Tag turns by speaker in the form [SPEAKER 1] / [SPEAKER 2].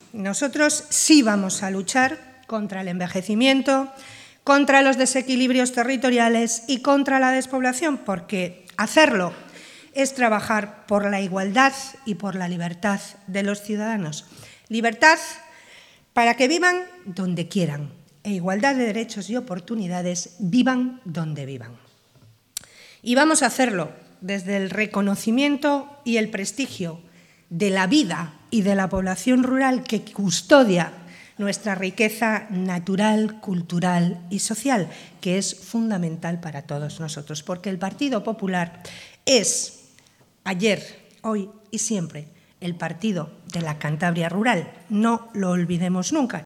[SPEAKER 1] Nosotros sí vamos a luchar contra el envejecimiento, contra los desequilibrios territoriales y contra la despoblación, porque hacerlo es trabajar por la igualdad y por la libertad de los ciudadanos. Libertad para que vivan donde quieran e igualdad de derechos y oportunidades, vivan donde vivan. Y vamos a hacerlo desde el reconocimiento y el prestigio de la vida y de la población rural que custodia nuestra riqueza natural, cultural y social, que es fundamental para todos nosotros, porque el Partido Popular es, ayer, hoy y siempre, el partido de la Cantabria rural. No lo olvidemos nunca.